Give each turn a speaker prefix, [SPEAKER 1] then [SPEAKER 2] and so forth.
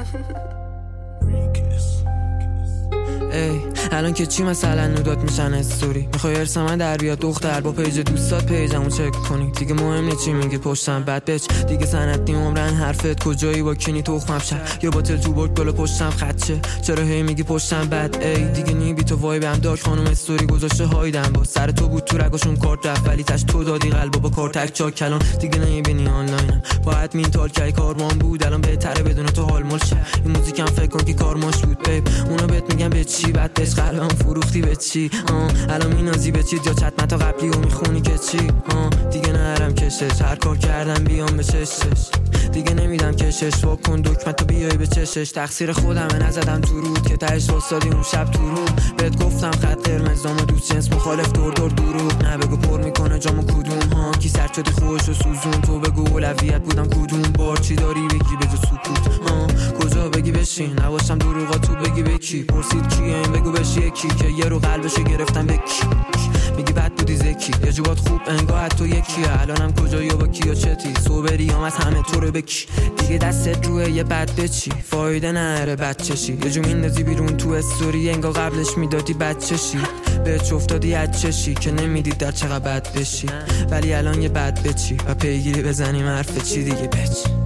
[SPEAKER 1] ای الان که چی مثلا نودات میشن استوری میخوای ارث من در بیاد دختر با پیج دوستات پیجمو چک کنی دیگه مهم نیست چی میگی پشتم بد بچ دیگه سنت نیم عمرن حرفت کجایی با کینی تخمم شد یا با تل تو برد بالا پشتم خدشه چرا هی میگی پشتم بد ای دیگه نی بی تو وای بهم داک خانم استوری گذاشته هایدم با سر تو بود تو رگاشون کارت رفت ولی تاش تو دادی قلبو با کار تک چاک کلان دیگه نمیبینی آنلاینم باید مین تال کی کاروان بود الان بهتره بدون تو حال ملشه این موزیکم فکر کن که کارماش بود بیب اونا بهت میگم به چی بعد بهش قلبم فروختی به چی الان مینازی به چی یا چت متا قبلی و میخونی که چی دیگه نرم کشش هر کار کردم بیام به چشش دیگه نمیدم کشش وا کن دکمتو بیای به چشش تقصیر خودمه نزدم تو رود که تهش واسادی اون شب تو رو بهت گفتم خط قرمزام دوست جنس مخالف دور دروغ نه بگو پر میکنه جامو کدوم ها کی سر شدی خوش و سوزون تو بگو اولویت بودم کدوم بار چی داری بگی بجو سکوت کجا بگی بشین نباشم دروغا تو بگی به کی پرسید کیه این بگو بشی یکی که یه رو قلبشو گرفتم به کی میگی بد بودی زکی یه جوات خوب انگاه تو یکیه الانم کجایی و با کیا چتی صبری هم از همه تو رو بکی دیگه دستت روه یه بد بچی فایده نره بچشی یه جو میندازی بیرون تو استوری انگاه قبلش میدادی بچشی بهت افتادی چشی که نمیدید در چقدر بد بشی ولی الان یه بد بچی و پیگیری بزنیم حرف چی دیگه بچ